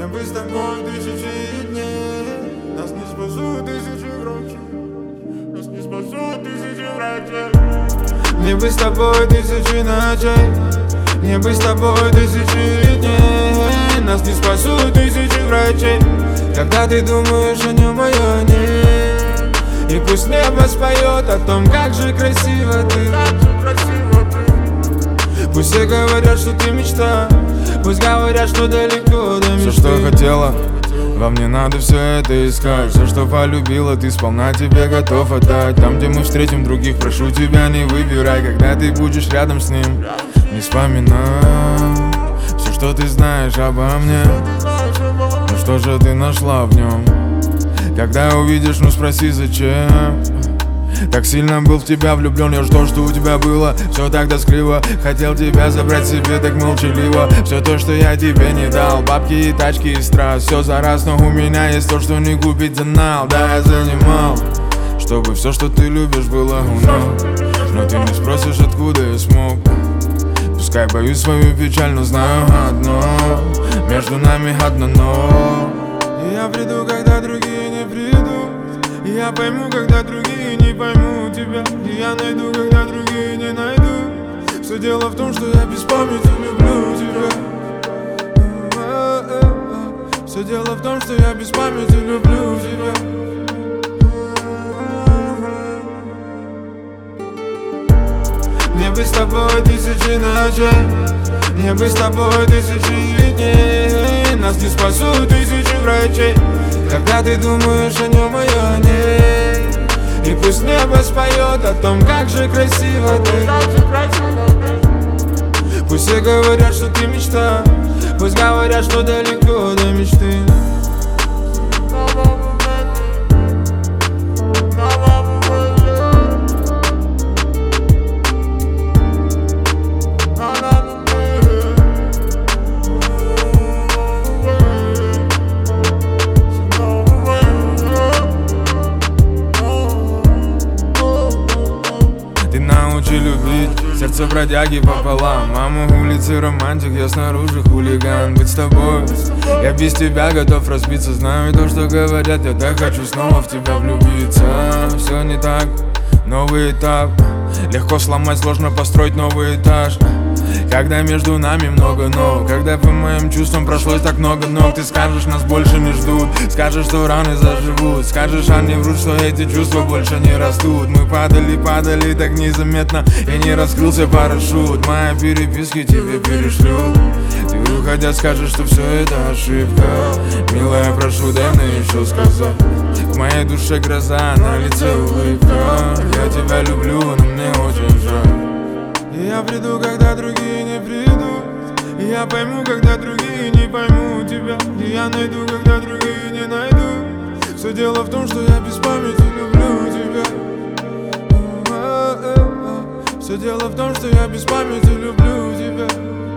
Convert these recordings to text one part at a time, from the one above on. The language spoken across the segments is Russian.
Мне бы с тобой тысячи дней, нас не спасут тысячи врачей, нас не спасут тысячи врачей. Мне бы с тобой тысячи ночей, мне бы с тобой тысячи дней, нас не спасут тысячи врачей. Когда ты думаешь о нем, а я нет, и пусть небо споет о том, как же красиво ты. Пусть все говорят, что ты мечта, пусть говорят, что далеко до мечты. Все, что хотела, вам не надо все это искать. Все, что полюбила, ты сполна тебе готов отдать. Там, где мы встретим других, прошу тебя, не выбирай. Когда ты будешь рядом с ним, не вспоминай все, что ты знаешь обо мне. Ну что же ты нашла в нем? Когда увидишь, ну спроси, зачем. Так сильно был в тебя влюблен, я жду, что у тебя было все так тоскливо. Хотел тебя забрать себе так молчаливо. Все то, что я тебе не дал, бабки и тачки и страз, все за раз, но у меня есть то, что не купить за нал. Да, я занимал, чтобы все, что ты любишь, было у нас. Но ты не спросишь, откуда я смог. Пускай боюсь свою печаль, но знаю одно: между нами одно но. И я приду, когда другие не придут, и я пойму, когда другие не поймут тебя, и я найду, когда другие не найдут. Все дело в том, что я без памяти люблю тебя. Все дело в том, что я без памяти люблю тебя. Мне бы с тобой тысячи ночей, мне бы с тобой тысячи дней, нас не спасут тысячи врачей. Когда ты думаешь о нем, а я нет, и пусть небо споет о том, как же красиво ты. Пусть все говорят, что ты мечта, пусть говорят, что далеко до мечты. Любить, сердце бродяги пополам. Мама улицы романтик, я снаружи хулиган. Быть с тобой, я без тебя готов разбиться. Знаю то, что говорят, я так хочу снова в тебя влюбиться. Все не так, новый этап. Легко сломать, сложно построить новый этаж. Когда между нами много но, когда по моим чувствам прошлось так много ног. Ты скажешь, нас больше не ждут, скажешь, что раны заживут, скажешь, они врут, что эти чувства больше не растут. Мы падали, падали так незаметно, и не раскрылся парашют. Мои переписки тебе перешлют, ты уходя скажешь, что все это ошибка. Милая, прошу, дай мне еще сказать. В моей душе гроза, на лице улыбка. Я тебя люблю, но мне очень жаль. И я приду, когда другие не придут, и я пойму, когда другие не поймут тебя, и я найду, когда другие не найдут. Все дело в том, что я без памяти люблю тебя. Все дело в том, что я без памяти люблю тебя.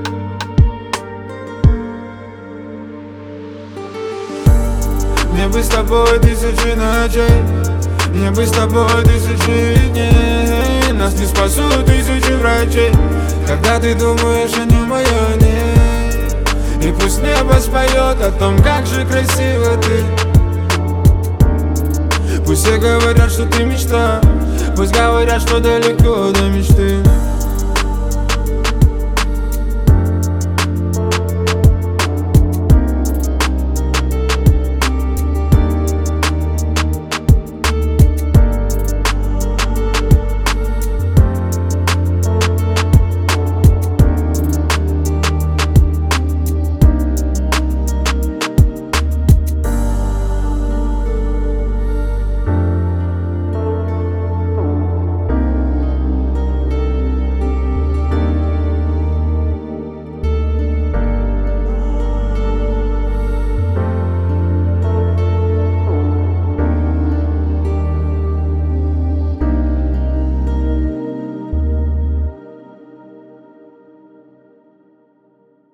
Мне бы с тобой тысячи ночей, мне бы с тобой тысячи дней, нас не спасут тысячи врачей. Когда ты думаешь о нем, а я нет, и пусть небо споет о том, как же красиво ты. Пусть все говорят, что ты мечта, пусть говорят, что далеко до мечты.